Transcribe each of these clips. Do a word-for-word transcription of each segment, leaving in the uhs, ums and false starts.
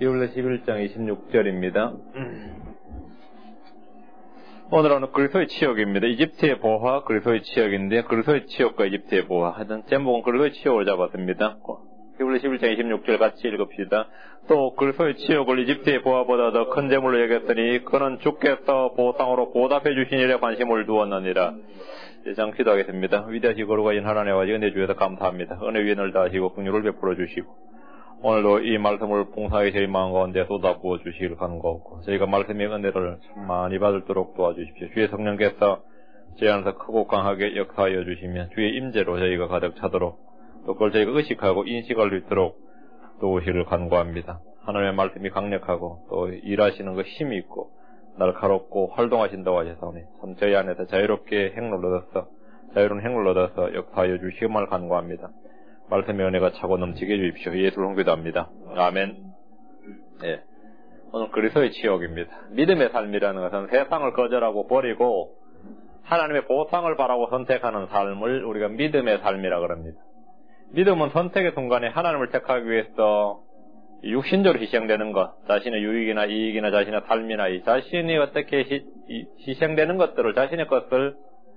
히브리서 십일 장 이십육 절입니다. 오늘은 그리스도의 치욕입니다. 이집트의 보화, 그리스도의 치욕인데 그리스도의 치욕과 이집트의 보화. 하여튼 제목은 그리스도의 치욕을 잡았습니다. 히브리서 십일 장 이십육 절 같이 읽읍시다. 또 그리스도의 치욕을 이집트의 보화보다 더 큰 재물로 여겼으니 그는 주께서 보상으로 보답해 주신 일에 관심을 두었느니라. 이장 기도하겠습니다. 위대하시고 거룩하신 하나님 아버지 은혜 주셔서 감사합니다. 은혜 위에 늘 다하시고 긍휼을 베풀어 주시고 오늘도 이 말씀을 풍성하게 저희 마음 가운데 쏟아부어 주시길 간구하고 저희가 말씀의 은혜를 많이 받을도록 도와주십시오. 주의 성령께서 저희 안에서 크고 강하게 역사하여 주시면 주의 임재로 저희가 가득 차도록 또 그걸 저희가 의식하고 인식할 수 있도록 도우시길 간구합니다. 하나님의 말씀이 강력하고 또 일하시는 거 힘이 있고 날카롭고 활동하신다고 하셨사오니 참 저희 안에서 자유롭게 행로를 얻어서 자유로운 행로를 얻어서 역사하여 주시기를 간구합니다. 말씀의 은혜가 차고 넘치게 해주십시오. 예수를 홍기도합니다. 아멘. 예. 오늘 그리스도의 치욕입니다. 믿음의 삶이라는 것은 세상을 거절하고 버리고 하나님의 보상을 바라고 선택하는 삶을 우리가 믿음의 삶이라고 합니다. 믿음은 선택의 순간에 하나님을 택하기 위해서 육신적으로 희생되는 것, 자신의 유익이나 이익이나 자신의 삶이나 이 자신이 어떻게 희, 희생되는 것들을, 자신의 것을,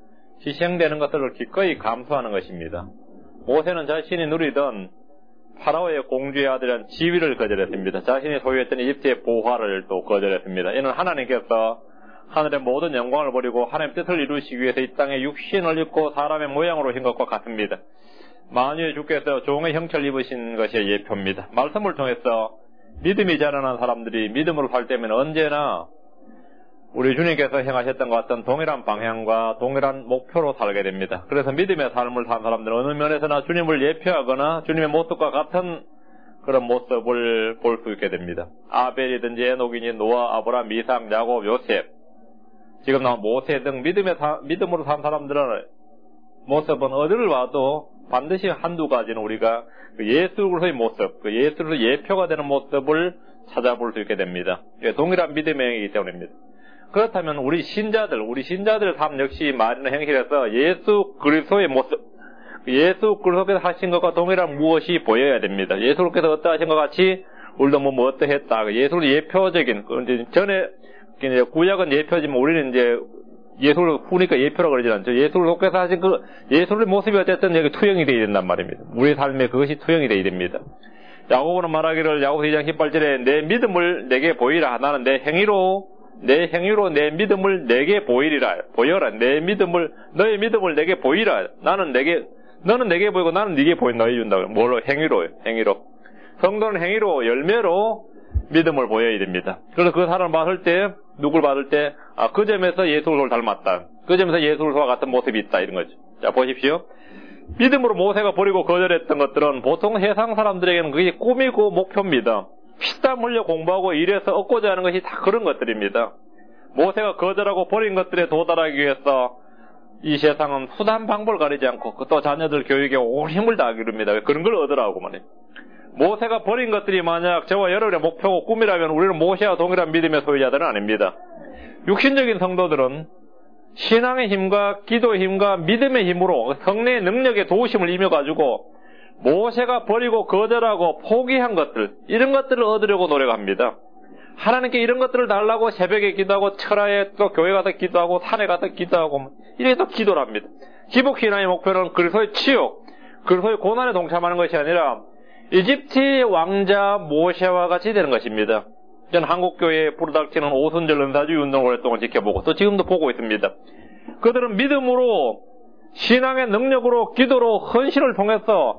희생되는 것들을 기꺼이 감수하는 것입니다. 모세는 자신이 누리던 파라오의 공주의 아들이란 지위를 거절했습니다. 자신이 소유했던 이집트의 보화를 또 거절했습니다. 이는 하나님께서 하늘의 모든 영광을 버리고 하나님의 뜻을 이루시기 위해서 이 땅에 육신을 입고 사람의 모양으로 오신 것과 같습니다. 만유의 주께서 종의 형체를 입으신 것이 예표입니다. 말씀을 통해서 믿음이 자라난 사람들이 믿음으로 살 때면 언제나 우리 주님께서 행하셨던 것 같은 동일한 방향과 동일한 목표로 살게 됩니다. 그래서 믿음의 삶을 산 사람들은 어느 면에서나 주님을 예표하거나 주님의 모습과 같은 그런 모습을 볼 수 있게 됩니다. 아벨이든지 에녹이니 노아, 아브라함, 이삭, 야곱, 요셉, 지금 나온 모세 등 믿음의 사, 믿음으로 산 사람들의 모습은 어디를 봐도 반드시 한두 가지는 우리가 그 예수 그리스도의 모습, 그 예수로 예표가 되는 모습을 찾아볼 수 있게 됩니다. 동일한 믿음의 행위이기 때문입니다. 그렇다면 우리 신자들, 우리 신자들의 삶 역시 말이나 행실에서 예수 그리스도의 모습, 예수 그리스도께서 하신 것과 동일한 무엇이 보여야 됩니다. 예수께서 어떠하신 것 같이 우리도 뭐, 뭐 어떠했다. 예수를 예표적인, 전에 구약은 예표지만 우리는 이제 예수를 후니까 예표라고 그러지 않죠. 예수께서 하신 그 예수의 모습이 어쨌든 여기 투영이 되어야 된단 말입니다. 우리 삶에 그것이 투영이 되어야 됩니다. 야고보는 말하기를 야고보 이 장 십팔 절에 내 믿음을 내게 보이라. 나는 내 행위로 내 행위로 내 믿음을 내게 보이리라. 보여라. 내 믿음을 너의 믿음을 내게 보이라. 나는 내게 너는 내게 보이고 나는 네게 보인다 해준다고. 뭘로? 행위로. 행위로. 성도는 행위로 열매로 믿음을 보여야 됩니다. 그래서 그 사람을 봤을 때 누굴 받을 때, 아, 그 점에서 예수를 닮았다. 그 점에서 예수와 같은 모습이 있다. 이런 거죠. 자, 보십시오. 믿음으로 모세가 버리고 거절했던 것들은 보통 세상 사람들에게는 그게 꿈이고 목표입니다. 피땀 흘려 공부하고 일해서 얻고자 하는 것이 다 그런 것들입니다. 모세가 거절하고 버린 것들에 도달하기 위해서 이 세상은 수단 방법을 가리지 않고 또 자녀들 교육에 온 힘을 다하기로 합니다. 그런 걸 얻으라고 말해요. 모세가 버린 것들이 만약 저와 여러분의 목표고 꿈이라면 우리는 모세와 동일한 믿음의 소유자들은 아닙니다. 육신적인 성도들은 신앙의 힘과 기도의 힘과 믿음의 힘으로 성령의 능력의 도우심을 이겨가지고 모세가 버리고 거절하고 포기한 것들, 이런 것들을 얻으려고 노력합니다. 하나님께 이런 것들을 달라고 새벽에 기도하고 철야에 또 교회 가서 기도하고 산에 가서 기도하고 이렇게 또 기도를 합니다. 기복신앙의 목표는 그리스도의 치욕, 그리스도의 고난에 동참하는 것이 아니라 이집트의 왕자 모세와 같이 되는 것입니다. 저는 한국교회에 불닭치는 오순절 은사주의 운동을 오랫동안 지켜보고 또 지금도 보고 있습니다. 그들은 믿음으로 신앙의 능력으로 기도로 헌신을 통해서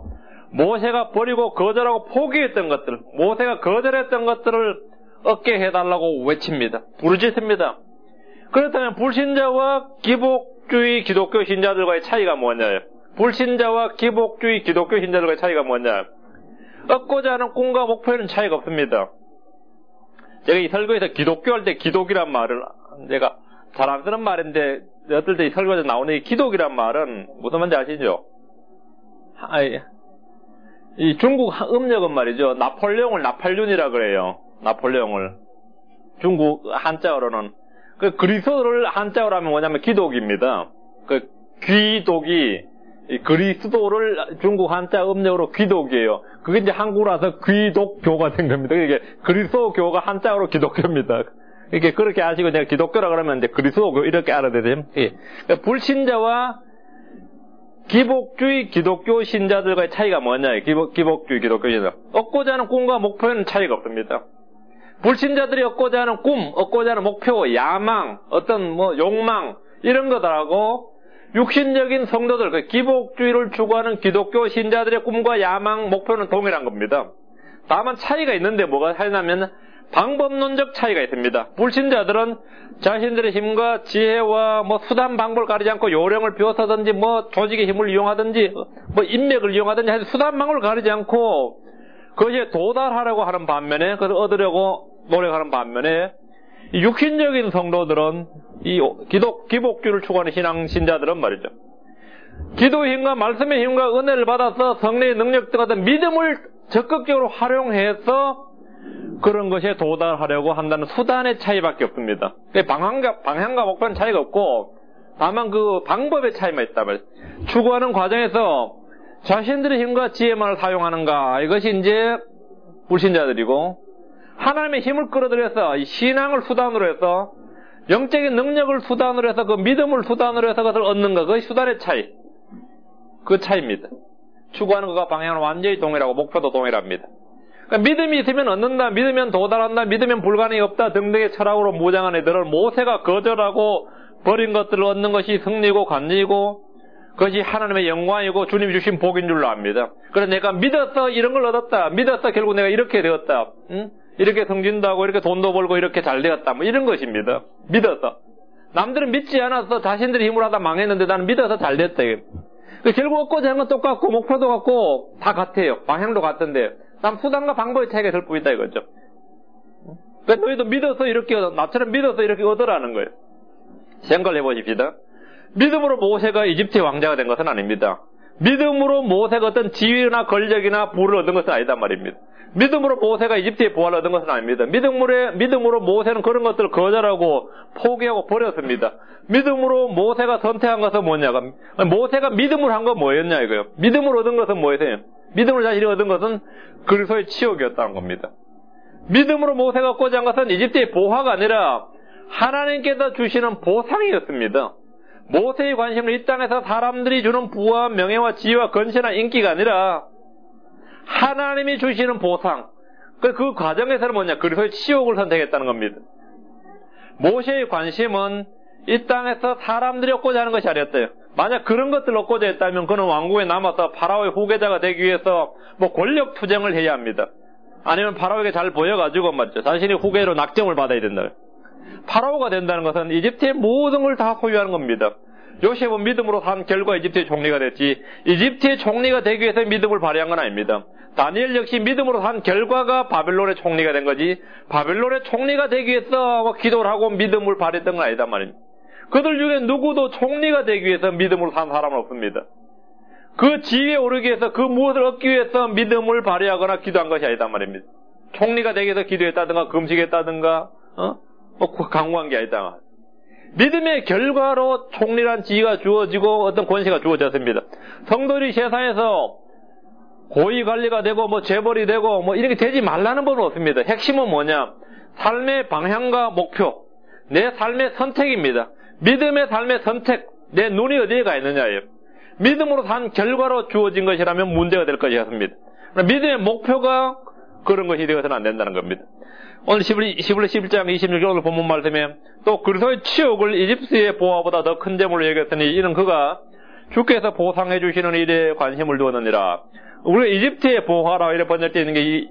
모세가 버리고 거절하고 포기했던 것들, 모세가 거절했던 것들을 얻게 해달라고 외칩니다. 부르짖습니다. 그렇다면 불신자와 기복주의 기독교 신자들과의 차이가 뭐냐요? 불신자와 기복주의 기독교 신자들과의 차이가 뭐냐? 얻고자 하는 꿈과 목표에는 차이가 없습니다. 제가 이 설교에서 기독교 할 때 기독이란 말을 제가 잘 안 쓰는 말인데 어떨 때 이 설교에서 나오는 이 기독이란 말은 무슨 말인지 아시죠? 아이, 이 중국 음력은 말이죠. 나폴레옹을 나팔륜이라 그래요. 나폴레옹을 중국 한자어로는 그 그리스도를 한자어로 하면 뭐냐면 기독입니다. 그 귀독이 이 그리스도를 중국 한자 음력으로 귀독이에요. 그게 이제 한국으로 와서 귀독교가 된 겁니다. 이게 그리스도교가 한자로 기독교입니다. 이렇게 그렇게 아시고 내가 기독교라 그러면 이제 그리스도교 이렇게 알아야 돼요. 예. 그러니까 불신자와 기복주의 기독교 신자들과의 차이가 뭐냐? 기복, 기복주의 기독교 신자. 얻고자 하는 꿈과 목표에는 차이가 없습니다. 불신자들이 얻고자 하는 꿈, 얻고자 하는 목표, 야망, 어떤 뭐 욕망 이런 것들하고 육신적인 성도들, 그 기복주의를 추구하는 기독교 신자들의 꿈과 야망, 목표는 동일한 겁니다. 다만 차이가 있는데 뭐가 차이냐면 방법론적 차이가 있습니다. 불신자들은 자신들의 힘과 지혜와 뭐 수단 방법을 가리지 않고 요령을 비워서든지 뭐 조직의 힘을 이용하든지 뭐 인맥을 이용하든지 하여튼 수단 방법을 가리지 않고 그것에 도달하려고 하는 반면에 그것을 얻으려고 노력하는 반면에 이 육신적인 성도들은 이 기독 기복주의를 추구하는 신앙 신자들은 말이죠. 기도의 힘과 말씀의 힘과 은혜를 받아서 성령의 능력 등 같은 믿음을 적극적으로 활용해서 그런 것에 도달하려고 한다는 수단의 차이밖에 없습니다. 방향과, 방향과 목표는 차이가 없고 다만 그 방법의 차이만 있다 말이에요. 추구하는 과정에서 자신들의 힘과 지혜만을 사용하는가, 이것이 이제 불신자들이고, 하나님의 힘을 끌어들여서 신앙을 수단으로 해서 영적인 능력을 수단으로 해서 그 믿음을 수단으로 해서 그것을 얻는가, 그것이 수단의 차이. 그 차이입니다. 추구하는 것과 방향은 완전히 동일하고 목표도 동일합니다. 그러니까 믿음이 있으면 얻는다, 믿으면 도달한다, 믿으면 불가능이 없다 등등의 철학으로 무장한 애들은 모세가 거절하고 버린 것들을 얻는 것이 승리고 간리고 그것이 하나님의 영광이고 주님이 주신 복인 줄로 압니다. 그래서 내가 믿어서 이런 걸 얻었다, 믿어서 결국 내가 이렇게 되었다, 응? 이렇게 성진도 하고 이렇게 돈도 벌고 이렇게 잘 되었다, 뭐 이런 것입니다. 믿어서. 남들은 믿지 않아서 자신들이 힘으로 하다 망했는데 나는 믿어서 잘 됐다. 결국 얻고자 하는 건 똑같고 목표도 같고 다 같아요. 방향도 같은데 남 수단과 방법의 차이가 될 뿐이다 이거죠. 그러니까 너희도 믿어서 이렇게 얻어, 나처럼 믿어서 이렇게 얻으라는 거예요. 생각을 해보십시다. 믿음으로 모세가 이집트의 왕자가 된 것은 아닙니다. 믿음으로 모세가 어떤 지위나 권력이나 부를 얻은 것은 아니단 말입니다. 믿음으로 모세가 이집트의 부활을 얻은 것은 아닙니다. 믿음으로, 믿음으로 모세는 그런 것들을 거절하고 포기하고 버렸습니다. 믿음으로 모세가 선택한 것은 뭐냐가, 모세가 믿음으로 한 건 뭐였냐 이거예요. 믿음으로 얻은 것은 뭐였어요? 믿음으로 자신이 얻은 것은 그리스도의 치욕이었다는 겁니다. 믿음으로 모세가 얻고자 한 것은 이집트의 보화가 아니라 하나님께서 주시는 보상이었습니다. 모세의 관심은 이 땅에서 사람들이 주는 부와 명예와 지위와 건세나 인기가 아니라 하나님이 주시는 보상. 그, 그 과정에서는 뭐냐? 그리스도의 치욕을 선택했다는 겁니다. 모세의 관심은 이 땅에서 사람들이 얻고자 하는 것이 아니었대요. 만약 그런 것들을 얻고자 했다면 그는 왕국에 남아서 파라오의 후계자가 되기 위해서 뭐 권력 투쟁을 해야 합니다. 아니면 파라오에게 잘 보여가지고 말이죠. 자신이 후계로 낙점을 받아야 된다. 파라오가 된다는 것은 이집트의 모든 걸 다 소유하는 겁니다. 요셉은 믿음으로 산 결과 이집트의 총리가 됐지 이집트의 총리가 되기 위해서 믿음을 발휘한 건 아닙니다. 다니엘 역시 믿음으로 산 결과가 바벨론의 총리가 된 거지 바벨론의 총리가 되기 위해서 기도를 하고 믿음을 발휘했던 건 아니다 말입니다. 그들 중에 누구도 총리가 되기 위해서 믿음으로 산 사람은 없습니다. 그 지위에 오르기 위해서 그 무엇을 얻기 위해서 믿음을 발휘하거나 기도한 것이 아니다 말입니다. 총리가 되기 위해서 기도했다든가 금식했다든가 어? 뭐 강구한 게 아니다. 믿음의 결과로 총리란 지위가 주어지고 어떤 권세가 주어졌습니다. 성도들이 세상에서 고위 관리가 되고 뭐 재벌이 되고 뭐 이렇게 되지 말라는 법은 없습니다. 핵심은 뭐냐? 삶의 방향과 목표, 내 삶의 선택입니다. 믿음의 삶의 선택, 내 눈이 어디에 가 있느냐예요. 믿음으로 산 결과로 주어진 것이라면 문제가 될 것이었습니다. 믿음의 목표가 그런 것이 되어서는 안 된다는 겁니다. 오늘 십일, 십일 장 이십육 절 본문 말씀에 또 그리스도의 치욕을 이집트의 보화보다 더 큰 재물로 여겼으니 이는 그가 주께서 보상해 주시는 일에 관심을 두었느니라. 우리가 이집트의 보화라고 이렇게 번역되어 있는 게 이,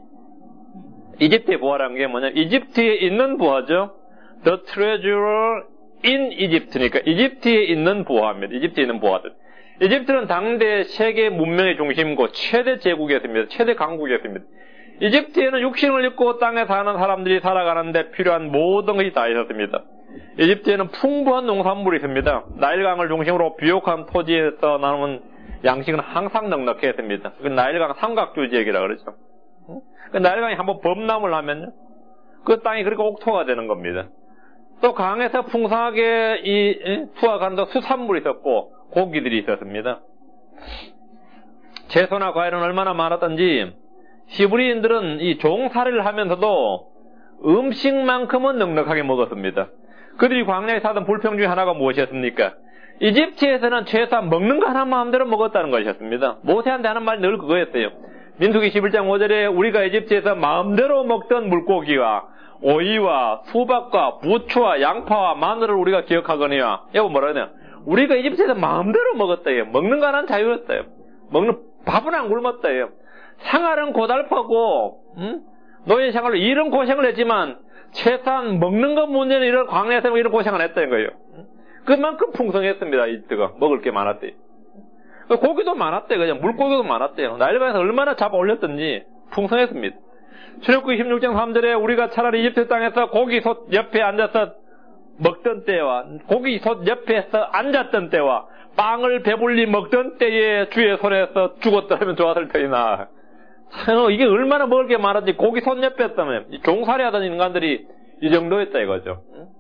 이집트의 보화라는 게 뭐냐? 이집트에 있는 보화죠. The treasure in Egypt니까 이집트에 있는 보화입니다. 이집트에 있는 보화들. 이집트는 당대 세계 문명의 중심이고 최대 제국이었습니다. 최대 강국이었습니다. 이집트에는 육신을 입고 땅에 사는 사람들이 살아가는데 필요한 모든 것이 다 있었습니다. 이집트에는 풍부한 농산물이 있습니다. 나일강을 중심으로 비옥한 토지에서 나오는 양식은 항상 넉넉했습니다. 그 나일강 삼각주 지역이라 그러죠. 그 나일강이 한번 범람을 하면요, 그 땅이 그렇게 옥토가 되는 겁니다. 또 강에서 풍성하게 이 투하하는 수산물이 있었고 고기들이 있었습니다. 채소나 과일은 얼마나 많았던지 히브리인들은 이 종살이를 하면서도 음식만큼은 넉넉하게 먹었습니다. 그들이 광야에 사던 불평 중에 하나가 무엇이었습니까? 이집트에서는 최소한 먹는 거 하나 마음대로 먹었다는 것이었습니다. 모세한테 하는 말이 늘 그거였어요. 민수기 십일 장 오 절에 우리가 이집트에서 마음대로 먹던 물고기와 오이와 수박과 부추와 양파와 마늘을 우리가 기억하거니와, 여보 뭐라 그러냐? 우리가 이집트에서 마음대로 먹었다요. 먹는 거 하나는 자유였어요. 먹는 밥은 안 굶었다요. 생활은 고달프고 응? 노예 생활로 이런 고생을 했지만 최소한 먹는 것 문제는 이런 광야에서 이런 고생을 했다는 거예요. 그만큼 풍성했습니다. 이집트가 먹을 게 많았대요. 고기도 많았대요. 그냥 물고기도 많았대요. 나일강에서 얼마나 잡아 올렸던지 풍성했습니다. 출애굽기 십육 장 삼 절에 우리가 차라리 이집트 땅에서 고기 솥 옆에 앉아서 먹던 때와 고기 솥 옆에서 앉았던 때와 빵을 배불리 먹던 때에 주의 손에서 죽었더라면 좋았을 터이나. 이게 얼마나 먹을 게 많았지. 고기 솥 옆에 했다면 종살이 하던 인간들이 이 정도였다 이거죠.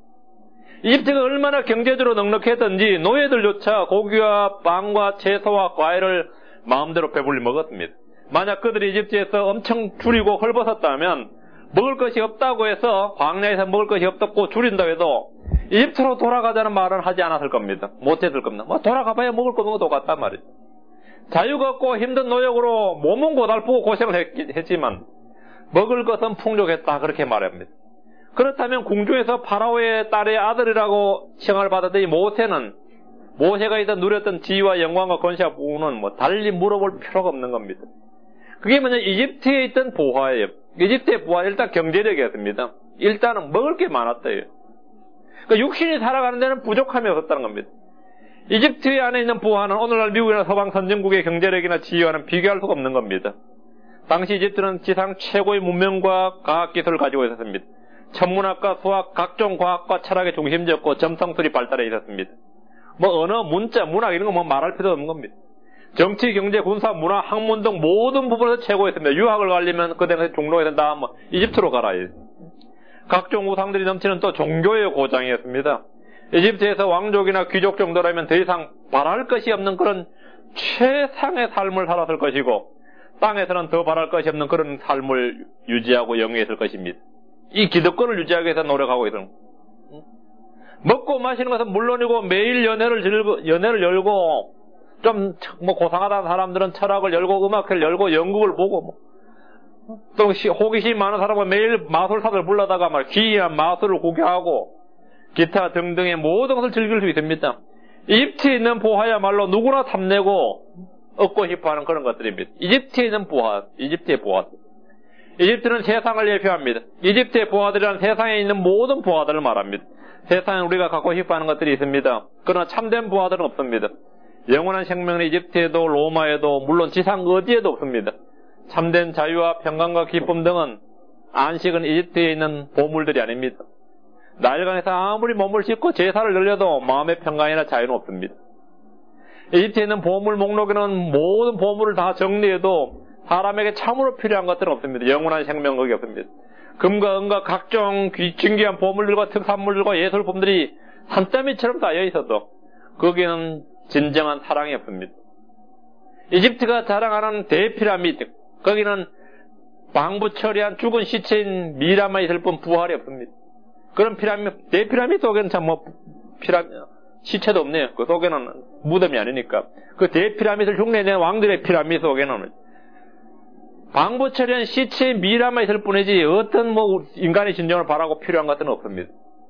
이집트가 얼마나 경제적으로 넉넉했던지 노예들조차 고기와 빵과 채소와 과일을 마음대로 배불리 먹었습니다. 만약 그들이 이집트에서 엄청 줄이고 헐벗었다면 먹을 것이 없다고 해서 광야에서 먹을 것이 없다고 줄인다고 해도 이집트로 돌아가자는 말은 하지 않았을 겁니다. 못했을 겁니다. 뭐 돌아가봐야 먹을 거 없는 거 똑같단 말이죠. 자유가 없고 힘든 노역으로 몸은 고달프고 고생을 했, 했지만 먹을 것은 풍족했다 그렇게 말합니다. 그렇다면 궁중에서 파라오의 딸의 아들이라고 칭함을 받았더니 모세는 모세가 이제 누렸던 지위와 영광과 권세와 부는 뭐 달리 물어볼 필요가 없는 겁니다. 그게 뭐냐, 이집트에 있던 부하예요. 이집트의 부하는 일단 경제력이었습니다. 일단은 먹을 게 많았대요. 그러니까 육신이 살아가는 데는 부족함이 없었다는 겁니다. 이집트 안에 있는 부하는 오늘날 미국이나 서방 선진국의 경제력이나 지위와는 비교할 수가 없는 겁니다. 당시 이집트는 지상 최고의 문명과 과학기술을 가지고 있었습니다. 천문학과 수학, 각종 과학과 철학의 중심지였고 점성술이 발달해 있었습니다. 뭐 언어, 문자, 문학 이런 거 뭐 말할 필요 없는 겁니다. 정치, 경제, 군사, 문화, 학문 등 모든 부분에서 최고였습니다. 유학을 가려면 그 당시 종로에 된다 뭐 이집트로 가라. 각종 우상들이 넘치는 또 종교의 고장이었습니다. 이집트에서 왕족이나 귀족 정도라면 더 이상 바랄 것이 없는 그런 최상의 삶을 살았을 것이고 땅에서는 더 바랄 것이 없는 그런 삶을 유지하고 영위했을 것입니다. 이 기득권을 유지하기 위해서 노력하고 있는 먹고 마시는 것은 물론이고 매일 연애를 즐거, 연애를 열고 좀 뭐 고상하다는 사람들은 철학을 열고 음악회를 열고 연극을 보고 뭐. 또 호기심이 많은 사람은 매일 마술사들 불러다가 말 기이한 마술을 구경하고 기타 등등의 모든 것을 즐길 수 있습니다. 이집트에 있는 부하야말로 누구나 탐내고 얻고 싶어하는 그런 것들입니다. 이집트에 있는 부하, 이집트의 부하. 이집트는 세상을 예표합니다. 이집트의 부하들이란 세상에 있는 모든 부하들을 말합니다. 세상에 우리가 갖고 싶어하는 것들이 있습니다. 그러나 참된 부하들은 없습니다. 영원한 생명은 이집트에도 로마에도 물론 지상 어디에도 없습니다. 참된 자유와 평강과 기쁨 등은 안식은 이집트에 있는 보물들이 아닙니다. 나일강에서 아무리 몸을 씻고 제사를 늘려도 마음의 평강이나 자유는 없습니다. 이집트에 있는 보물 목록에는 모든 보물을 다 정리해도 사람에게 참으로 필요한 것들은 없습니다. 영원한 생명 거기 없습니다. 금과 은과 각종 진귀한 보물들과 특산물들과 예술품들이 산더미처럼 쌓여 있어도 거기에는 진정한 사랑이 없습니다. 이집트가 자랑하는 대피라미드, 거기는 방부 처리한 죽은 시체인 미라만 있을 뿐 부활이 없습니다. 그런 피라미드, 대피라미드 속에는 참 뭐 피라미드 시체도 없네요. 그 속에는 무덤이 아니니까. 그 대피라미드를 흉내낸 왕들의 피라미드 속에는 방부 처리한 시체의 미라만 있을 뿐이지 어떤 뭐 인간의 진정을 바라고 필요한 것은 없습니다.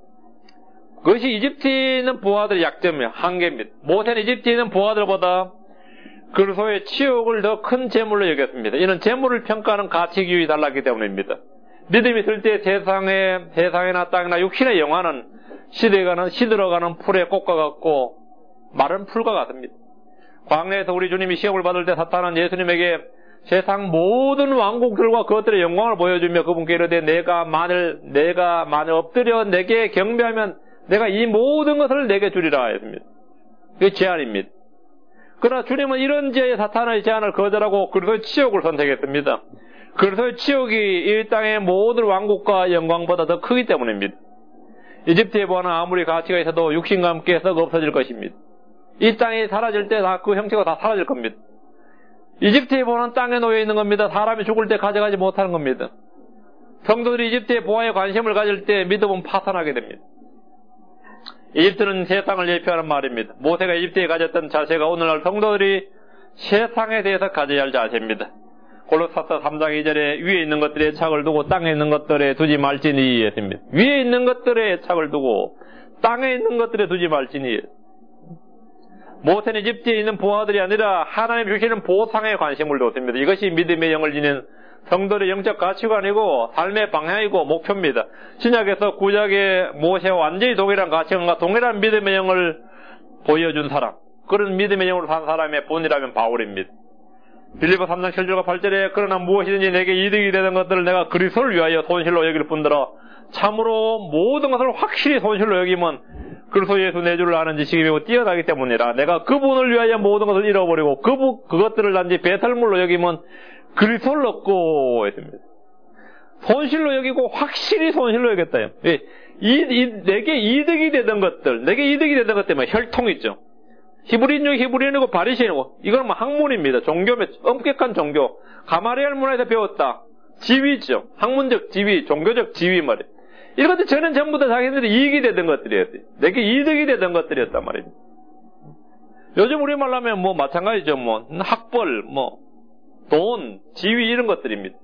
그것이 이집트에 있는 부하들의 약점이에요. 한계입니다. 모세는 이집트에 있는 부하들보다 그리스도의 치욕을 더 큰 재물로 여겼습니다. 이는 재물을 평가하는 가치 기준이 달랐기 때문입니다. 믿음이 있을 때 세상에, 세상이나 땅이나 육신의 영화는 시들어가는, 시들어가는 풀의 꽃과 같고 마른 풀과 같습니다. 광야에서 우리 주님이 시험을 받을 때 사탄은 예수님에게 세상 모든 왕국들과 그것들의 영광을 보여주며 그분께 이르되 내가 만일 내가 만일 엎드려 내게 경배하면 내가 이 모든 것을 내게 주리라 했습니다. 그게 제안입니다. 그러나 주님은 이런 제의 사탄의 제안을 거절하고 그리스도의 치욕을 선택했습니다. 그리스도의 치욕이 이 땅의 모든 왕국과 영광보다 더 크기 때문입니다. 이집트의 부하는 아무리 가치가 있어도 육신과 함께 썩어 없어질 것입니다. 이 땅이 사라질 때 다 그 형체가 다 사라질 겁니다. 이집트의 보화는 땅에 놓여 있는 겁니다. 사람이 죽을 때 가져가지 못하는 겁니다. 성도들이 이집트의 보화에 관심을 가질 때 믿음은 파산하게 됩니다. 이집트는 세상을 예표하는 말입니다. 모세가 이집트에 가졌던 자세가 오늘날 성도들이 세상에 대해서 가져야 할 자세입니다. 골로새서 삼 장 이 절에 위에 있는 것들에 애착을 두고 땅에 있는 것들에 두지 말지니 했습니다. 위에 있는 것들에 애착을 두고 땅에 있는 것들에 두지 말지니. 모세는 이집트에 있는 보화들이 아니라 하나님 주시는 보상에 관심을 뒀습니다. 이것이 믿음의 영을 지닌 성도의 영적 가치관이고 삶의 방향이고 목표입니다. 신약에서 구약의 모세와 완전히 동일한 가치관과 동일한 믿음의 영을 보여준 사람, 그런 믿음의 영으로 산 사람의 본이라면 바울입니다. 빌립보 삼 장 칠 절과 팔 절에 그러나 무엇이든지 내게 이득이 되는 것들을 내가 그리스도를 위하여 손실로 여길 뿐더러 참으로 모든 것을 확실히 손실로 여기면 그리스도 예수 내 줄을 아는 지식이 매우 뛰어나기 때문이라. 내가 그분을 위하여 모든 것을 잃어버리고 그분, 그것들을 단지 배설물로 여기면 그리스도를 얻고 했습니다. 손실로 여기고 확실히 손실로 여겼다요. 이, 이, 내게 이득이 되던 것들, 내게 이득이 되던 것 때문에 혈통 있죠. 히브리인중 히브리인이고 바리새인이고 이건 뭐 학문입니다. 종교면 엄격한 종교. 가마리엘 문화에서 배웠다. 지위죠. 학문적 지위, 종교적 지위 말이에요. 이런 것들 저는 전부 다 자기들이 이익이 되던 것들이었어요. 내게 이득이 되던 것들이었단 말입니다. 요즘 우리말로 하면 뭐 마찬가지죠. 뭐 학벌, 뭐 돈, 지위 이런 것들입니다.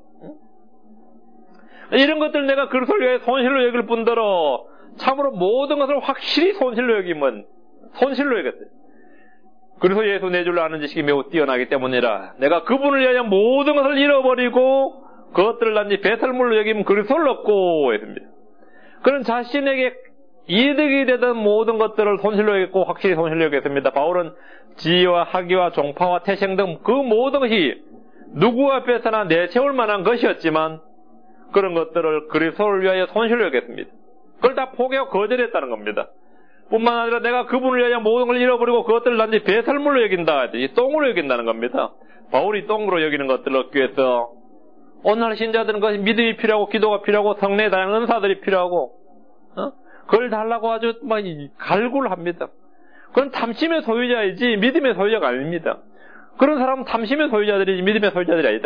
이런 것들 내가 그리스도를 위해 손실로 여길 뿐더러 참으로 모든 것을 확실히 손실로 여기면 손실로 여겼어요. 그리스도 예수 내 줄로 아는 지식이 매우 뛰어나기 때문이라. 내가 그분을 위하여 모든 것을 잃어버리고 그것들을 단지 배설물로 여기면 그리스도를 얻고 했습니다. 그런 자신에게 이득이 되던 모든 것들을 손실로 여겼고 확실히 손실로 여겼습니다. 바울은 지위와 학위와 종파와 태생 등 그 모든 것이 누구 앞에서나 내세울 만한 것이었지만 그런 것들을 그리스도를 위하여 손실로 여겼습니다. 그걸 다 포기하고 거절했다는 겁니다. 뿐만 아니라 내가 그분을 위하여 모든 걸 잃어버리고 그것들을 단지 배설물로 여긴다. 이 똥으로 여긴다는 겁니다. 바울이 똥으로 여기는 것들을 얻기 위해서 오늘날 신자들은 것이 믿음이 필요하고 기도가 필요하고 성례의 다양한 은사들이 필요하고 어? 그걸 달라고 아주 막 갈구를 합니다. 그건 탐심의 소유자이지 믿음의 소유자가 아닙니다. 그런 사람은 탐심의 소유자들이지 믿음의 소유자들이 아니다.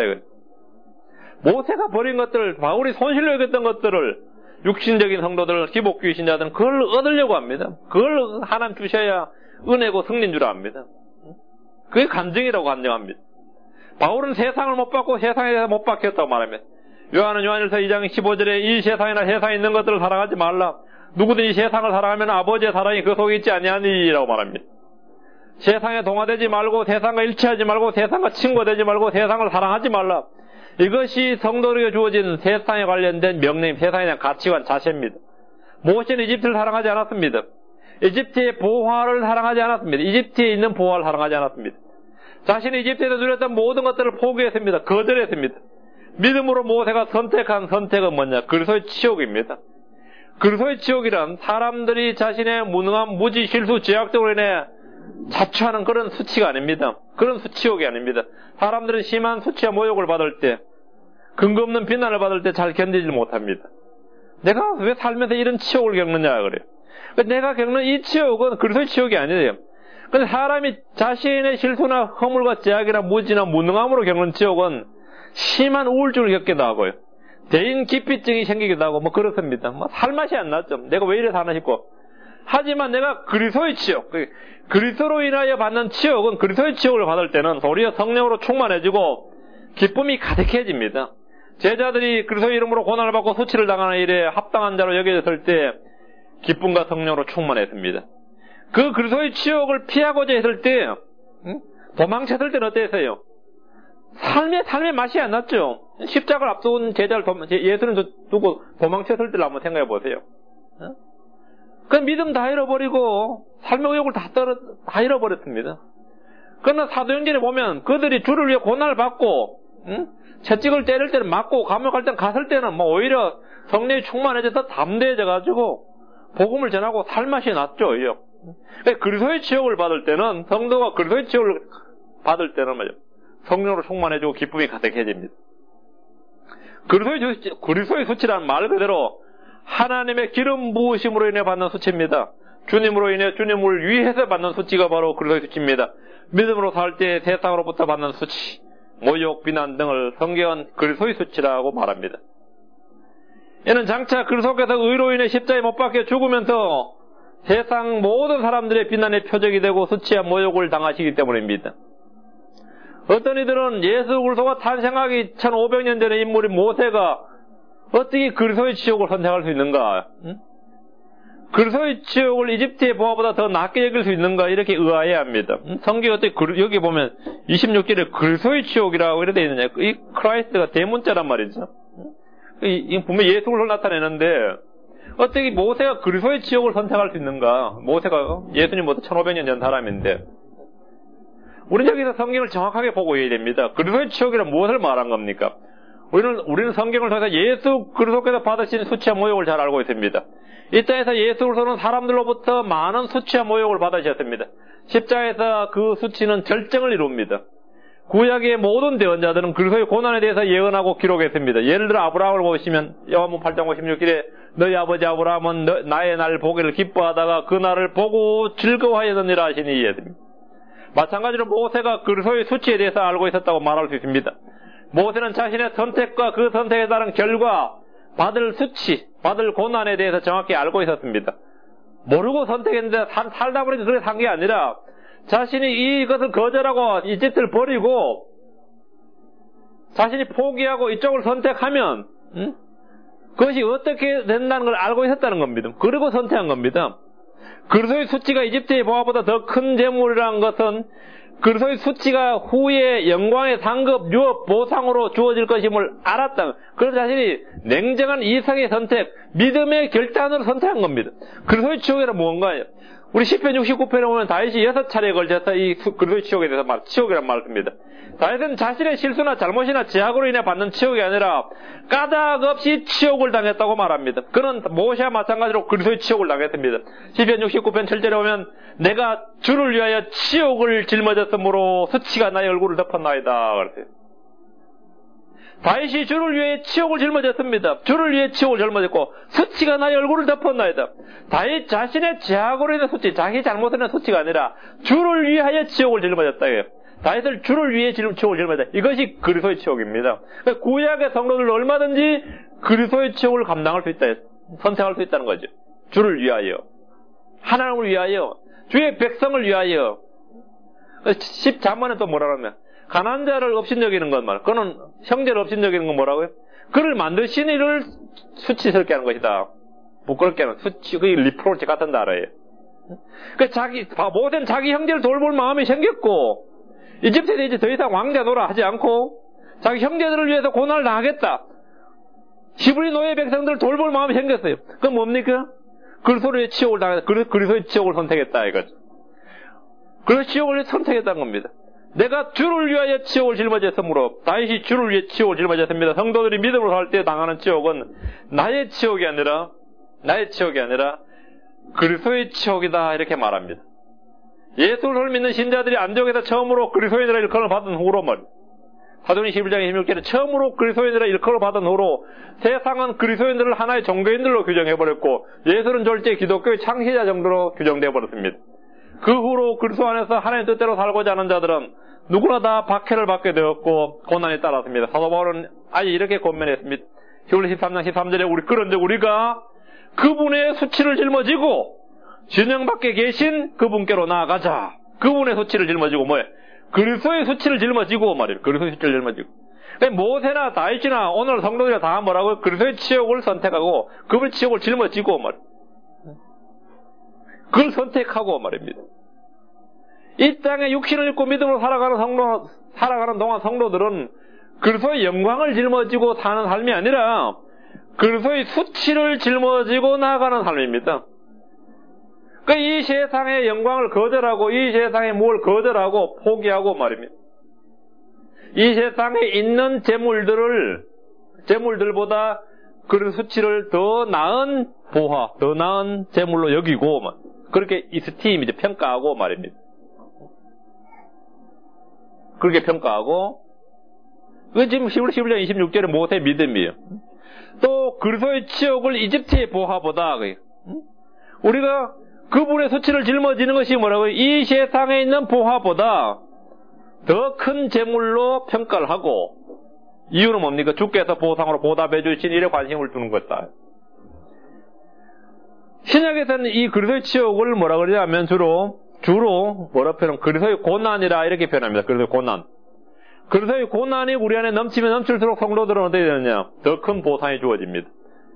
모세가 버린 것들을 바울이 손실로 여겼던 것들을 육신적인 성도들, 기복주의 신자들은 그걸 얻으려고 합니다. 그걸 하나님 주셔야 은혜고 승리인 줄 압니다. 그게 간증이라고 간증합니다. 바울은 세상을 못 받고 세상에 못 박혔다고 말합니다. 요한은 요한일서 이 장 십오 절에 이 세상이나 세상에 있는 것들을 사랑하지 말라. 누구든지 세상을 사랑하면 아버지의 사랑이 그 속에 있지 아니하니라고 말합니다. 세상에 동화되지 말고 세상과 일치하지 말고 세상과 친구되지 말고 세상을 사랑하지 말라. 이것이 성도에게 주어진 세상에 관련된 명령, 세상에 대한 가치관 자체입니다. 모세는 이집트를 사랑하지 않았습니다. 이집트의 보화를 사랑하지 않았습니다. 이집트에 있는 보화를 사랑하지 않았습니다. 자신이 이집트에서 누렸던 모든 것들을 포기했습니다. 거절했습니다. 믿음으로 모세가 선택한 선택은 뭐냐? 그리스도의 치욕입니다. 그리스도의 치욕이란 사람들이 자신의 무능함, 무지, 실수, 죄악적으로 인해 자초하는 그런 수치가 아닙니다. 그런 수치욕이 아닙니다. 사람들은 심한 수치와 모욕을 받을 때, 근거 없는 비난을 받을 때 잘 견디지 못합니다. 내가 왜 살면서 이런 치욕을 겪느냐 그래요. 내가 겪는 이 치욕은 그리스도의 치욕이 아니에요. 근데 사람이 자신의 실수나 허물과 죄악이나 무지나 무능함으로 겪는 치욕은 심한 우울증을 겪기도 하고요. 대인 기피증이 생기기도 하고 뭐 그렇습니다. 뭐 살맛이 안 나죠. 내가 왜 이래 사나 싶고. 하지만 내가 그리스도의 치욕, 그리스도로 인하여 받는 치욕은 그리스도의 치욕을 받을 때는 도리어 성령으로 충만해지고 기쁨이 가득해집니다. 제자들이 그리스도의 이름으로 고난을 받고 수치를 당하는 일에 합당한 자로 여겨졌을 때 기쁨과 성령으로 충만했습니다. 그 그리스도의 치욕을 피하고자 했을 때, 응? 도망쳤을 때는 어땠어요? 삶의 삶의 맛이 안 났죠. 십자가를 앞둔 제자를 도망, 예수는 두고 도망쳤을 때를 한번 생각해 보세요. 응? 그 믿음 다 잃어버리고 삶의 의욕을 다, 떨어, 다 잃어버렸습니다. 그러나 사도행전에 보면 그들이 주를 위해 고난을 받고 응? 채찍을 때릴 때는 맞고 감옥 갈 때는 갔을 때는 뭐 오히려 성령이 충만해져서 담대해져가지고 복음을 전하고 살맛이 났죠. 오히려. 그리스도의 치욕을 받을 때는 성도가 그리스도의 치욕을 받을 때는 말이죠. 성령으로 충만해지고 기쁨이 가득해집니다. 그리스도의, 그리스도의 수치란 말 그대로 하나님의 기름 부으심으로 인해 받는 수치입니다. 주님으로 인해 주님을 위해서 받는 수치가 바로 그리스도의 수치입니다. 믿음으로 살 때 세상으로부터 받는 수치, 모욕, 비난 등을 성경은 그리스도의 수치라고 말합니다. 이는 장차 그리스도께서 의로 인해 십자가에 못 박혀 죽으면서 세상 모든 사람들의 비난의 표적이 되고 수치와 모욕을 당하시기 때문입니다. 어떤 이들은 예수 그리스도가 탄생하기 천오백 년 전의 인물인 모세가 어떻게 그리스도의 지옥을 선택할 수 있는가? 응? 그리스도의 지옥을 이집트의 보화보다 더 낮게 여길 수 있는가? 이렇게 의아해합니다. 응? 성경 어떻게 여기 보면 이십육 절에 그리스도의 지옥이라고 이렇게 되어 있느냐? 이 크라이스트가 대문자란 말이죠. 응? 이 분명 예수 그리스도를 나타내는데 어떻게 모세가 그리스도의 지옥을 선택할 수 있는가? 모세가 예수님보다 천오백 년 전 사람인데 우리는 여기서 성경을 정확하게 보고 해야 됩니다. 그리스도의 지옥이란 무엇을 말한 겁니까? 우리는, 우리는 성경을 통해서 예수 그리스도께서 받으신 수치와 모욕을 잘 알고 있습니다. 이 땅에서 예수 그리스도는 사람들로부터 많은 수치와 모욕을 받으셨습니다. 십자가에서 그 수치는 절정을 이룹니다. 구약의 모든 대언자들은 그리스도의 고난에 대해서 예언하고 기록했습니다. 예를 들어 아브라함을 보시면 요한복음 팔 장 오십육 절에 너희 아버지 아브라함은 너, 나의 날 보기를 기뻐하다가 그 날을 보고 즐거워하였느니라 하시니 이해됩니다. 마찬가지로 모세가 그리스도의 수치에 대해서 알고 있었다고 말할 수 있습니다. 모세는 자신의 선택과 그 선택에 따른 결과, 받을 수치, 받을 고난에 대해서 정확히 알고 있었습니다. 모르고 선택했는데 살, 살다 보니 그렇게 산 게 아니라 자신이 이것을 거절하고 이집트를 버리고 자신이 포기하고 이쪽을 선택하면 응? 그것이 어떻게 된다는 걸 알고 있었다는 겁니다. 그리고 선택한 겁니다. 그리스도의 수치가 이집트의 보화보다 더 큰 재물이라는 것은 그리스도의 수치가 후에 영광의 상급, 유업, 보상으로 주어질 것임을 알았다. 그래서 자신이 냉정한 이성의 선택, 믿음의 결단으로 선택한 겁니다. 그리스도의 지옥이란 무언가요? 우리 시편 육십구 편에 보면 다윗이 여섯 차례에 걸쳐서 이 그리스도의 지옥에 대해서 말, 지옥이란 말을 씁니다. 다윗은 자신의 실수나 잘못이나 제약으로 인해 받는 지옥이 아니라 까닭 없이 지옥을 당했다고 말합니다. 그는 모세와 마찬가지로 그리스도의 지옥을 당했습니다. 시편 육십구 편 칠 절에 보면 내가 주를 위하여 지옥을 짊어졌으므로 수치가 나의 얼굴을 덮었나이다. 그랬어요. 다윗이 주를 위해 치욕을 짊어졌습니다. 주를 위해 치욕을 짊어졌고 수치가 나의 얼굴을 덮었나이다. 다윗 자신의 죄악으로 인한 수치, 자기 잘못으로 인한 수치가 아니라 주를 위하여 치욕을 짊어졌다. 다윗을 주를 위해 치욕을 짊어졌다. 이것이 그리스도의 치욕입니다. 구약의 성도들은 얼마든지 그리스도의 치욕을 감당할 수 있다. 선택할 수 있다는 거죠. 주를 위하여, 하나님을 위하여, 주의 백성을 위하여. 십 자문은 또 뭐라 그러면 가난한 자를 업신여기는 것 말. 그거는 형제를 업신여기는 건 뭐라고요? 그를 만드신 이를 수치스럽게 하는 것이다. 부끄럽게 하는 수치, 그게 리프로치 같은 나라예요. 그 자기 모세는 자기 형제를 돌볼 마음이 생겼고 이집트에 이제 더 이상 왕자 노라 하지 않고 자기 형제들을 위해서 고난을 당하겠다. 히브리 노예 백성들을 돌볼 마음이 생겼어요. 그건 뭡니까? 그리스도의 치욕을 당했다. 그리스도의 치욕을 선택했다 이거죠. 그래서 치욕을 선택했다는 겁니다. 내가 주를 위하여 치욕을 짊어졌으므로 다윗이 주를 위해 치욕을 짊어졌습니다. 성도들이 믿음으로 살 때 당하는 치욕은 나의 치욕이 아니라 나의 치욕이 아니라 그리스도의 치욕이다 이렇게 말합니다. 예수를 믿는 신자들이 안디옥에서 처음으로 그리스도인이라 일컬음을 받은 후로 말입니다. 사도행전 십일 장 이십육 절에 처음으로 그리스도인이라 일컬음을 받은 후로 세상은 그리스도인들을 하나의 종교인들로 규정해버렸고 예수는 졸제 기독교의 창시자 정도로 규정되어버렸습니다. 그 후로 그리스도 안에서 하나님의 뜻대로 살고자 하는 자들은 누구나 다 박해를 받게 되었고 고난이 따랐습니다. 사도 바울은 아예 이렇게 권면했습니다. 히브리 십삼 장 십삼 절에 우리 그런즉 우리가 그분의 수치를 짊어지고 진영 밖에 계신 그분께로 나아가자. 그분의 수치를 짊어지고 뭐예요? 그리스도의 수치를 짊어지고 말이에요. 그리스도의 수치를 짊어지고. 모세나 다윗이나 오늘 성도들이 다 뭐라고요? 그리스도의 치욕을 선택하고 그분의 치욕을 짊어지고 말이에요. 그걸 선택하고 말입니다. 이 땅에 육신을 입고 믿음으로 살아가는 성도, 살아가는 동안 성도들은 그리스도의 영광을 짊어지고 사는 삶이 아니라 그리스도의 수치를 짊어지고 나아가는 삶입니다. 그러니까 이 세상의 영광을 거절하고 이 세상의 뭘 거절하고 포기하고 말입니다. 이 세상에 있는 재물들을 재물들보다 그 수치를 더 나은 보화, 더 나은 재물로 여기고 그렇게 이스팀, 평가하고 말입니다. 그렇게 평가하고, 그게 지금 십일 장 이십육 절의 모세의 믿음이에요. 또, 그리스도의 치욕을 이집트의 보화보다, 우리가 그분의 수치를 짊어지는 것이 뭐라고요? 이 세상에 있는 보화보다 더 큰 재물로 평가를 하고, 이유는 뭡니까? 주께서 보상으로 보답해 주신 일에 관심을 두는 것이다. 신약에서는 이 그리스도의 치욕을 뭐라 그러냐면 주로 주로 뭐라 표현? 그리스도의 고난이라 이렇게 표현합니다. 그리스도의 고난. 그리스도의 고난이 우리 안에 넘치면 넘칠수록 성도들은 어떻게 되느냐? 더 큰 보상이 주어집니다.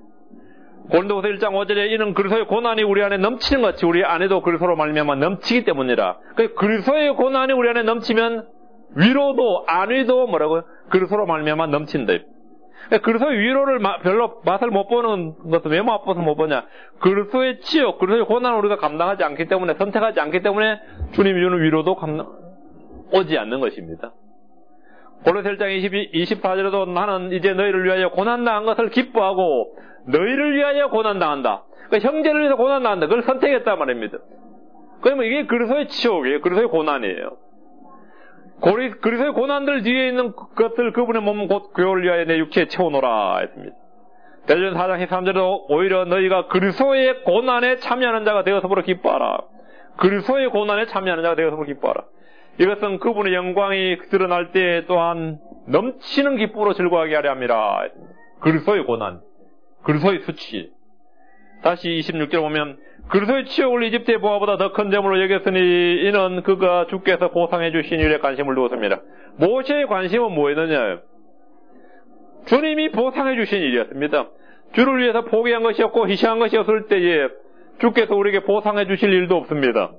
고린도후서 일 장 오 절에 이는 그리스도의 고난이 우리 안에 넘치는 것 같이 우리 안에도 그리스도로 말미암아 넘치기 때문이라. 그리스도의 고난이 우리 안에 넘치면 위로도 안위도 뭐라고요? 그리스도로 말미암아 넘친다. 그리스도의 위로를 별로 맛을 못 보는 것은 왜 맛보서 못 보냐? 그리스도의 치욕, 그리스도의 고난을 우리가 감당하지 않기 때문에, 선택하지 않기 때문에 주님이 주는 위로도 감당, 오지 않는 것입니다. 골로새 일 장 이십사 절에도 나는 이제 너희를 위하여 고난당한 것을 기뻐하고 너희를 위하여 고난당한다. 그러니까 형제를 위해서 고난당한다. 그걸 선택했단 말입니다. 그러면 이게 그리스도의 치욕이에요. 그리스도의 고난이에요. 그리스도의 고난들 뒤에 있는 것들 그분의 몸 곧 교회를 위하여 내 육체에 채워놓으라 했습니다. 대전 사 장 십삼 절에도 오히려 너희가 그리스도의 고난에 참여하는 자가 되어서부터 기뻐하라. 그리스도의 고난에 참여하는 자가 되어서부터 기뻐하라. 이것은 그분의 영광이 드러날 때 또한 넘치는 기쁨으로 즐거워하게 하려 함이라. 그리스도의 고난, 그리스도의 수치. 다시 이십육 절 보면 그리스도의 치욕을 이집트의 보화보다 더 큰 재물로 여겼으니 이는 그가 주께서 보상해 주신 일에 관심을 두었습니다. 모세의 관심은 뭐였느냐? 주님이 보상해 주신 일이었습니다. 주를 위해서 포기한 것이었고 희생한 것이었을 때에 주께서 우리에게 보상해 주실 일도 없습니다.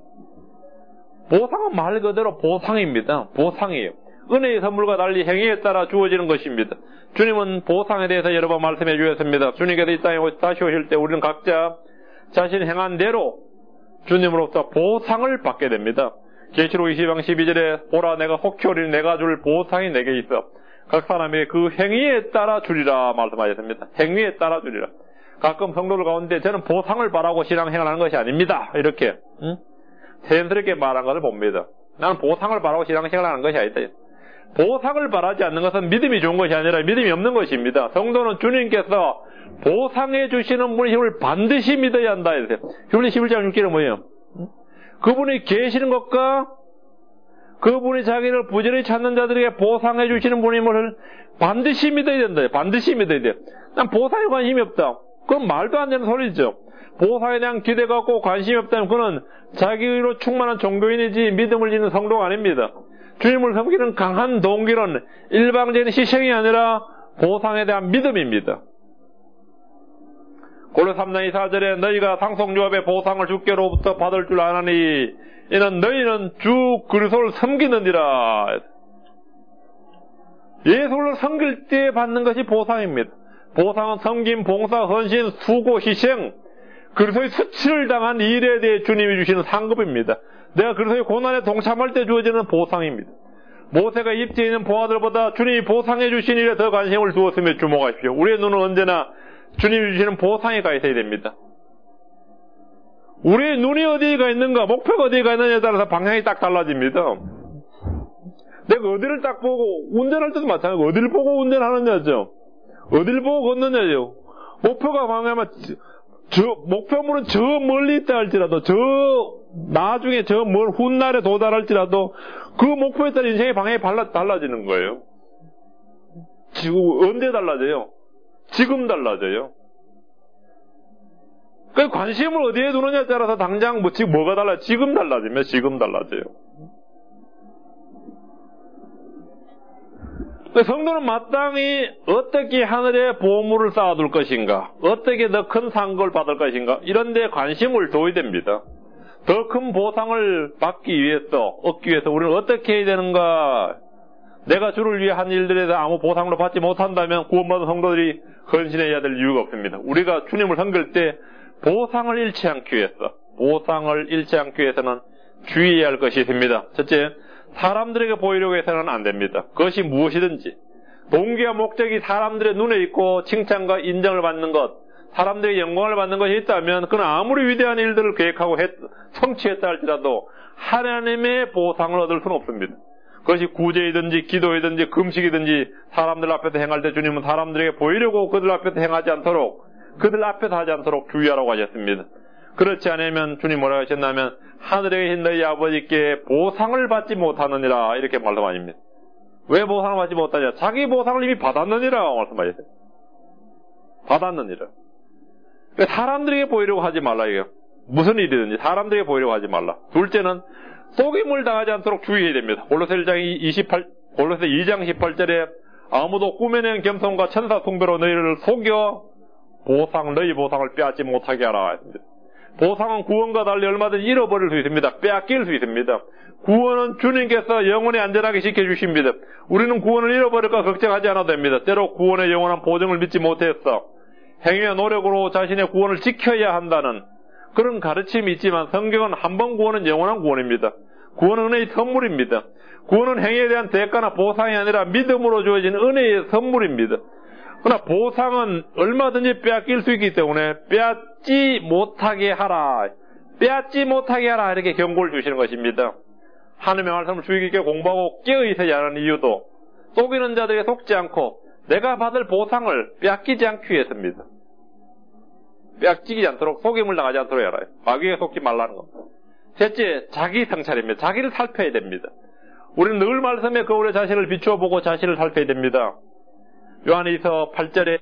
보상은 말 그대로 보상입니다. 보상이에요. 은혜의 선물과 달리 행위에 따라 주어지는 것입니다. 주님은 보상에 대해서 여러 번 말씀해 주셨습니다. 주님께서 이 땅에 다시 오실 때 우리는 각자 자신 행한 대로 주님으로부터 보상을 받게 됩니다. 계시록 이십 장 십이 절에 보라 내가 속히 오리니 내가 줄 보상이 내게 있어 각 사람에게 그 행위에 따라 주리라 말씀하셨습니다. 행위에 따라 주리라. 가끔 성도들 가운데 저는 보상을 바라고 신앙생활하는 것이 아닙니다. 이렇게 응? 자연스럽게 말한 것을 봅니다. 나는 보상을 바라고 신앙생활하는 것이 아니다. 보상을 바라지 않는 것은 믿음이 좋은 것이 아니라 믿음이 없는 것입니다. 성도는 주님께서 보상해 주시는 분의 힘을 반드시 믿어야 한다. 히브리 십일 장 육 절은 뭐예요? 그분이 계시는 것과 그분이 자기를 부지런히 찾는 자들에게 보상해 주시는 분의 힘을 반드시 믿어야 된다. 반드시 믿어야 돼. 난 보상에 관심이 없다. 그건 말도 안 되는 소리죠. 보상에 대한 기대가 없고 관심이 없다면 그는 자기로 충만한 종교인이지 믿음을 짓는 성도가 아닙니다. 주님을 섬기는 강한 동기는 일방적인 희생이 아니라 보상에 대한 믿음입니다. 골로새 삼 장 이십사 절에 너희가 상속유업의 보상을 주께로부터 받을 줄 아나니 이는 너희는 주 그리스도를 섬기느니라. 예수를 섬길 때 받는 것이 보상입니다. 보상은 섬김, 봉사, 헌신, 수고, 희생, 그리스도의 수치를 당한 일에 대해 주님이 주시는 상급입니다. 내가 그리스도의 고난에 동참할 때 주어지는 보상입니다. 모세가 이집트에 있는 보아들보다 주님이 보상해 주신 일에 더 관심을 두었으며 주목하십시오. 우리의 눈은 언제나 주님이 주시는 보상에 가 있어야 됩니다. 우리의 눈이 어디에 가 있는가, 목표가 어디에 가 있느냐에 따라서 방향이 딱 달라집니다. 내가 어디를 딱 보고 운전할 때도 마찬가지고 어디를 보고 운전하느냐죠. 어디를 보고 걷느냐죠. 목표가 방향하면 저 목표물은 저 멀리 있다 할지라도 저 나중에 저 멀 훗날에 도달할지라도 그 목표에 따라 인생의 방향이 달라, 달라지는 거예요. 지금 언제 달라져요? 지금 달라져요. 그 관심을 어디에 두느냐에 따라서 당장 뭐 지금 뭐가 달라? 지금 달라지면 지금 달라져요. 성도는 마땅히 어떻게 하늘에 보물을 쌓아둘 것인가, 어떻게 더 큰 상급을 받을 것인가, 이런 데 관심을 둬야 됩니다. 더 큰 보상을 받기 위해서, 얻기 위해서 우리는 어떻게 해야 되는가. 내가 주를 위해 한 일들에 대해 아무 보상으로 받지 못한다면 구원받은 성도들이 헌신해야 될 이유가 없습니다. 우리가 주님을 섬길 때 보상을 잃지 않기 위해서, 보상을 잃지 않기 위해서는 주의해야 할 것이 있습니다. 첫째, 사람들에게 보이려고 해서는 안 됩니다. 그것이 무엇이든지 동기와 목적이 사람들의 눈에 있고 칭찬과 인정을 받는 것, 사람들의 영광을 받는 것이 있다면 그는 아무리 위대한 일들을 계획하고 했, 성취했다 할지라도 하나님의 보상을 얻을 수는 없습니다. 그것이 구제이든지 기도이든지 금식이든지 사람들 앞에서 행할 때 주님은 사람들에게 보이려고 그들 앞에서 행하지 않도록, 그들 앞에서 하지 않도록 주의하라고 하셨습니다. 그렇지 않으면 주님 뭐라고 하셨냐면 하늘에 계신 너희 아버지께 보상을 받지 못하느니라 이렇게 말씀하십니다. 왜 보상을 받지 못하냐? 자기 보상을 이미 받았느니라 말씀하셨어요. 받았느니라. 그러니까 사람들에게 보이려고 하지 말라 이거. 무슨 일이든지 사람들에게 보이려고 하지 말라. 둘째는 속임을 당하지 않도록 주의해야 됩니다. 골로새 일 장 이십팔 골로새 이 장 십팔 절에 아무도 꾸며낸 겸손과 천사 숭배로 너희를 속여 보상 너희 보상을 빼앗지 못하게 하라. 보상은 구원과 달리 얼마든지 잃어버릴 수 있습니다. 빼앗길 수 있습니다. 구원은 주님께서 영원히 안전하게 지켜주십니다. 우리는 구원을 잃어버릴까 걱정하지 않아도 됩니다. 때로 구원의 영원한 보증을 믿지 못했어. 행위와 노력으로 자신의 구원을 지켜야 한다는 그런 가르침이 있지만 성경은 한 번 구원은 영원한 구원입니다. 구원은 은혜의 선물입니다. 구원은 행위에 대한 대가나 보상이 아니라 믿음으로 주어진 은혜의 선물입니다. 그러나 보상은 얼마든지 빼앗길 수 있기 때문에 빼앗지 못하게 하라. 빼앗지 못하게 하라 이렇게 경고를 주시는 것입니다. 하나님의 말씀을 주의 깊게 공부하고 깨어있어야 하는 이유도 속이는 자들에게 속지 않고 내가 받을 보상을 빼앗기지 않기 위해서입니다. 빼앗기지 않도록 속임을 당하지 않도록 해라. 마귀에 속지 말라는 겁니다. 셋째, 자기 성찰입니다. 자기를 살펴야 됩니다. 우리는 늘 말씀에 거울에 자신을 비추어 보고 자신을 살펴야 됩니다. 요한일서 팔 절에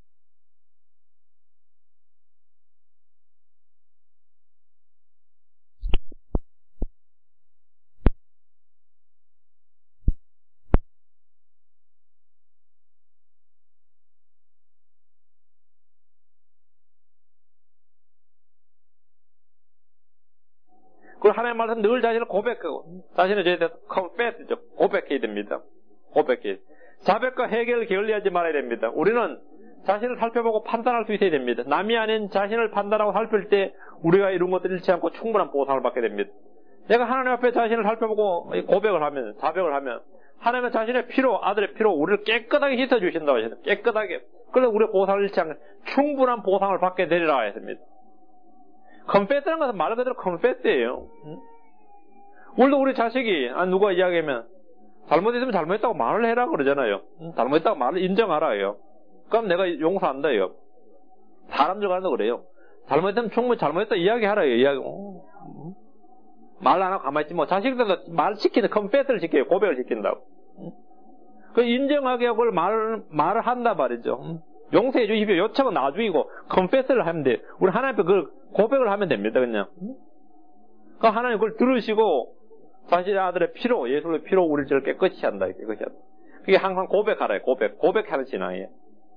그 하나님의 말씀 늘 자신을 고백하고 자신을 저희에 대해서 confess죠. 고백해야 됩니다. 고백해야 자백과 해결을 게을리하지 말아야 됩니다. 우리는 자신을 살펴보고 판단할 수 있어야 됩니다. 남이 아닌 자신을 판단하고 살필 때 우리가 이런 것들 잃지 않고 충분한 보상을 받게 됩니다. 내가 하나님 앞에 자신을 살펴보고 고백을 하면, 자백을 하면 하나님은 자신의 피로, 아들의 피로 우리를 깨끗하게 씻어주신다고 하셨습니다. 깨끗하게. 그래서 우리의 보상을 잃지 않고 충분한 보상을 받게 되리라 했습니다. 컨페스라는 것은 말 그대로 컨페스예요. 응? 우리도 우리 자식이 아, 누가 이야기하면 잘못했으면 잘못했다고 말을 해라 그러잖아요. 응? 잘못했다고 말을 인정하라요. 그럼 내가 용서한다요. 사람들 간도 그래요. 잘못했으면 충분히 잘못했다 이야기하라요. 이야기. 어, 응? 말 안 하고 가만히 있지 뭐 자식들도 말 시키는 컨페스를 시켜요. 고백을 시킨다고. 응? 그 인정하게 하고 그걸 말, 말을 한다 말이죠. 응? 용서해 주십시오. 요청은 나중이고 컨페스를 하면 돼요. 우리 하나님 앞에 그걸 고백을 하면 됩니다. 그냥. 그 하나님 그걸 들으시고 자신의 아들의 피로, 예수의 피로 우리를 저를 깨끗이 한다. 깨끗이 한다. 그게 항상 고백하라. 고백. 고백하는 신앙이에요.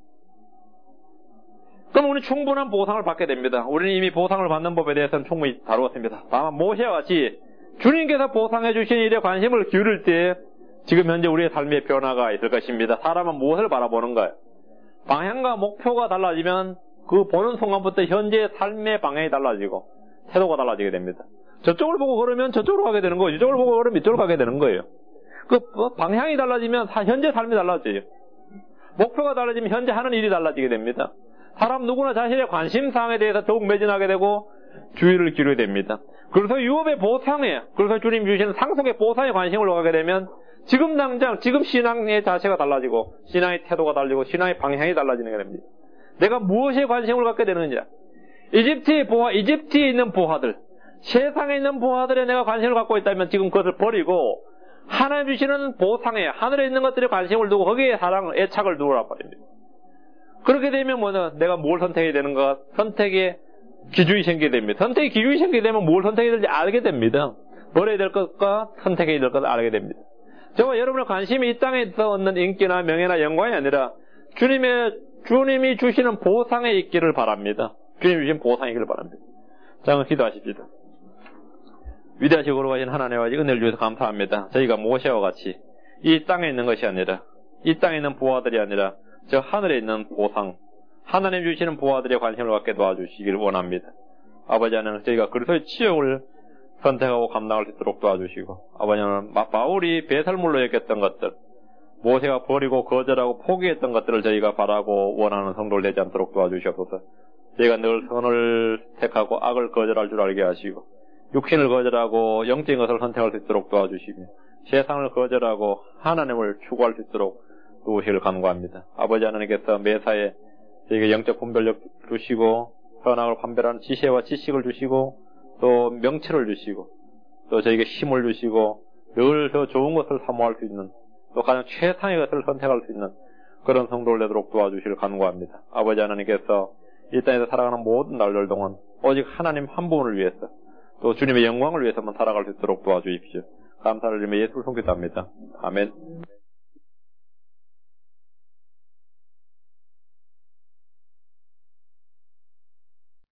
그럼 우리는 충분한 보상을 받게 됩니다. 우리는 이미 보상을 받는 법에 대해서는 충분히 다루었습니다. 다만 모세와 같이 주님께서 보상해 주신 일에 관심을 기울일 때 지금 현재 우리의 삶의 변화가 있을 것입니다. 사람은 무엇을 바라보는가요? 방향과 목표가 달라지면 그 보는 순간부터 현재의 삶의 방향이 달라지고 태도가 달라지게 됩니다. 저쪽을 보고 걸으면 저쪽으로 가게 되는 거예요. 이쪽을 보고 걸으면 이쪽으로 가게 되는 거예요. 그 방향이 달라지면 현재 삶이 달라져요. 목표가 달라지면 현재 하는 일이 달라지게 됩니다. 사람 누구나 자신의 관심사항에 대해서 더욱 매진하게 되고 주의를 기울이게 됩니다. 그래서 유업의 보상에, 그래서 주님 주시는 상속의 보상에 관심을 갖게 되면 지금 당장, 지금 신앙의 자세가 달라지고 신앙의 태도가 달라지고 신앙의 방향이 달라지는 게 됩니다. 내가 무엇에 관심을 갖게 되느냐. 이집트의 보화, 이집트에 있는 보화들, 세상에 있는 보화들에 내가 관심을 갖고 있다면 지금 그것을 버리고 하나님 주시는 보상에, 하늘에 있는 것들에 관심을 두고 거기에 사랑을, 애착을 두으라 말입니다. 그렇게 되면 뭐냐, 내가 뭘 선택해야 되는가, 선택에 기준이 생기게 됩니다. 선택에 기준이 생기게 되면 뭘 선택해야 될지 알게 됩니다. 버려야 될 것과 선택해야 될 것을 알게 됩니다. 저와 여러분의 관심이 이 땅에서 얻는 인기나 명예나 영광이 아니라 주님의, 주님이 주시는 보상에 있기를 바랍니다. 주님이 주신 보상이 있기를 바랍니다. 자, 기도하십시다. 위대하시고 거룩하신 하나님의 아버지 은혜를 주셔서 감사합니다. 저희가 모세와 같이 이 땅에 있는 것이 아니라 이 땅에 있는 보화들이 아니라 저 하늘에 있는 보상, 하나님 주시는 보화들에 관심을 갖게 도와주시기를 원합니다. 아버지 하나님, 저희가 그리스도의 치욕을 선택하고 감당할 수 있도록 도와주시고, 아버지 하나님, 바울이 배설물로 여겼던 것들, 모세가 버리고 거절하고 포기했던 것들을 저희가 바라고 원하는 성도를 되지 않도록 도와주시옵소서. 저희가 늘 선을 택하고 악을 거절할 줄 알게 하시고, 육신을 거절하고 영적인 것을 선택할 수 있도록 도와주시며, 세상을 거절하고 하나님을 추구할 수 있도록 도우시기를 간구합니다. 아버지 하나님께서 매사에 저희에게 영적 분별력 주시고 선악을 판별하는 지혜와 지식을 주시고 또 명철을 주시고 또 저에게 힘을 주시고 늘 더 좋은 것을 사모할 수 있는 또 가장 최상의 것을 선택할 수 있는 그런 성도를 되도록 도와주시길 간구합니다. 아버지 하나님께서 이 땅에서 살아가는 모든 날들 동안 오직 하나님 한 분을 위해서 또 주님의 영광을 위해서만 살아갈 수 있도록 도와주십시오. 감사를 드리며 예수를 섬기답니다. 아멘.